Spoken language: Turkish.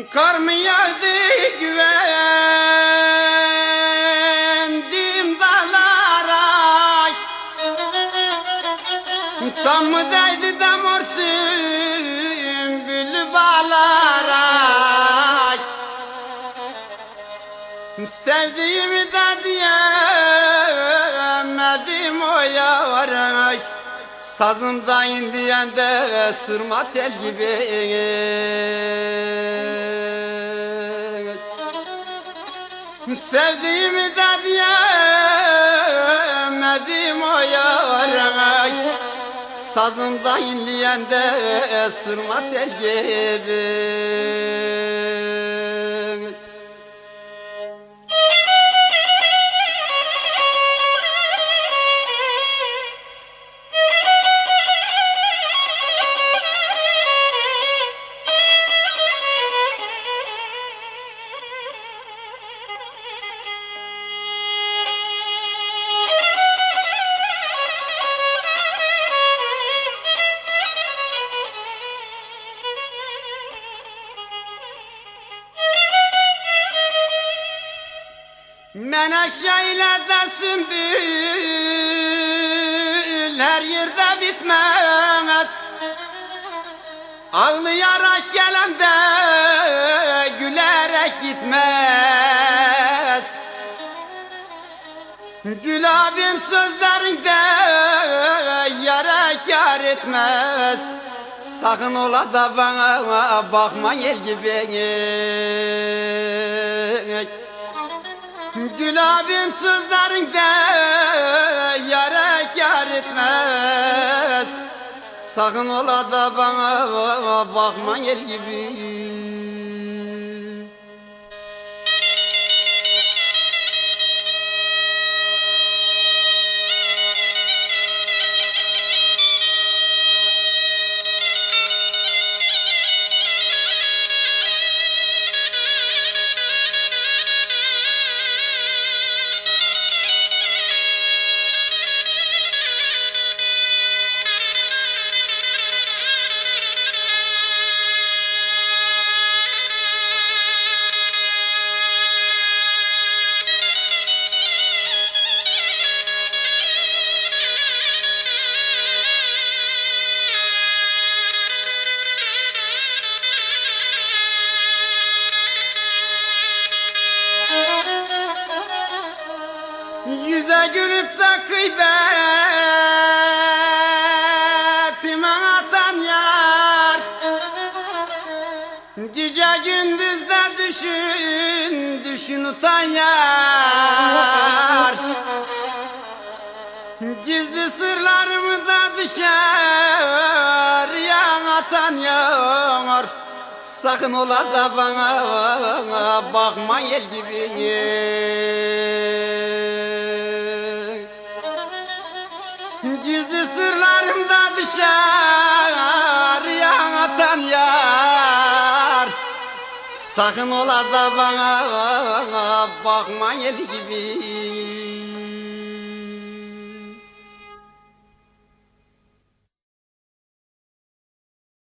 Kar mı yağdı güvendim dağlara, İnsan mı değdi de mor sümbüllü bağlara. Sevdiğimi de diyemedim o yar, sazımda indiyen de sırma tel gibi. Sevdiğimi de diyemedim o yar, sazımda inleyen de sırma tel gibi. Menekşeyle de sümbül her yerde bitmez, ağlayarak gelen de gülerek gitmez. Gül abim sözlerinde yara kâr etmez, sakın ola da bana bakma el gibi. Gül abim sözlerinde yara kâr etmez, sakın ola da bana bakma el gibi. Yüze gülüp de gıybetime atan yar, gece gündüz de düşün utan yar. Gizli sırlarımı da dışarıya atan yar, sakın ola da bana bakma el gibi. Gizli sırlarımda dışarıya atan yar, sakın ola da bana bakma el gibi.